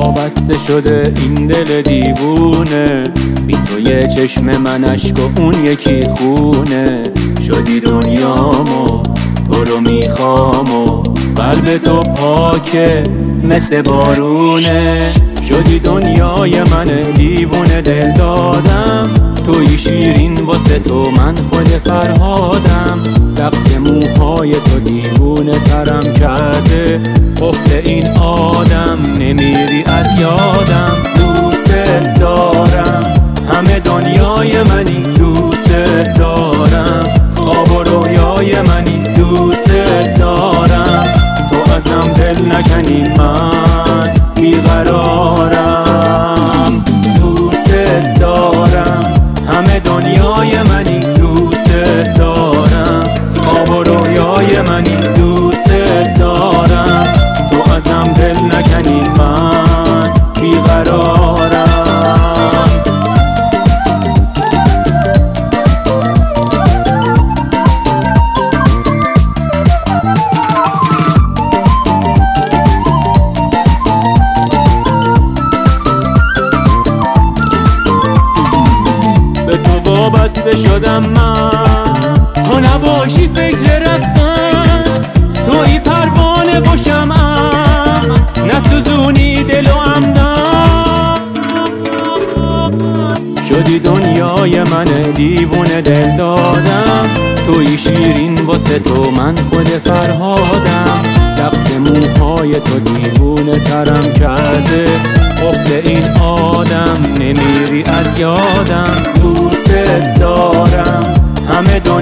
وابسته شده این دل دیوونه، بی تو یه چشم من اشک و اون یکی خونه. شدی دنیامو تو رو میخوام و قلب تو پاکه مثل بارونه. شدی دنیای من دیوونه دل دادم، توی شیرین واسه تو من خود فرهادم. رقص موهای تو دیوونه ترم کرده، قفل این آدم نمیری از یادم. دوست دارم همه دنیای منی، دوست دارم خواب و رویای منی، دوست دارم تو ازم دل نکنی من بیقرارم. دوست دارم همه دنیای منی، دوست دارم خواب و رویای منی، دوست دارم تو ازم دل نکنی من بیقرارم. به تو وابسته شدم من، تو نباشی فکر رفتم، توی پروانه و شمعم، نسوزونی دل و عمدم. شدی دنیای من دیوونه دل دادم، توی شیرین واسه تو من خود فرهادم. رقص موهای تو دیوونه ترم کرده، قفل این آدم نمیری از یادم. دوست دارم همه